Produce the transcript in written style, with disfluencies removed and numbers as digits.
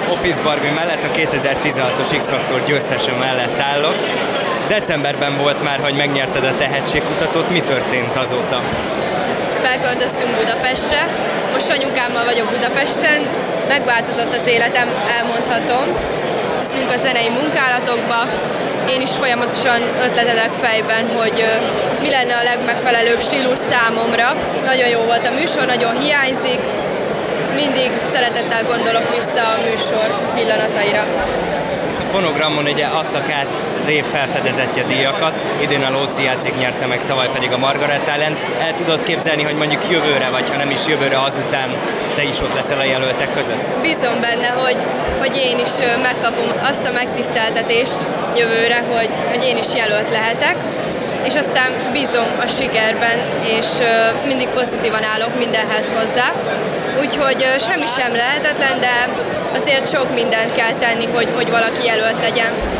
Office Barbie mellett a 2016-os X-Factor győztese mellett állok. Decemberben volt már, hogy megnyerted a tehetségkutatót, mi történt azóta? Felköltöztünk Budapestre, most anyukámmal vagyok Budapesten, megváltozott az életem, elmondhatom. Kezdtünk a zenei munkálatokba, én is folyamatosan ötletelek fejben, hogy mi lenne a legmegfelelőbb stílus számomra. Nagyon jó volt a műsor, nagyon hiányzik, mindig szeretettel gondolok vissza a műsor pillanataira. A Fonogramon ugye adtak át év felfedezetje díjakat, idén a Lóci Jácik nyerte meg, tavaly pedig a Margaret ellen. El tudod képzelni, hogy mondjuk jövőre, vagy ha nem is jövőre, azután te is ott leszel a jelöltek között? Bízom benne, hogy én is megkapom azt a megtiszteltetést jövőre, hogy én is jelölt lehetek, és aztán bízom a sikerben, és mindig pozitívan állok mindenhez hozzá. Úgyhogy semmi sem lehetetlen, de azért sok mindent kell tenni, hogy valaki jelölt legyen.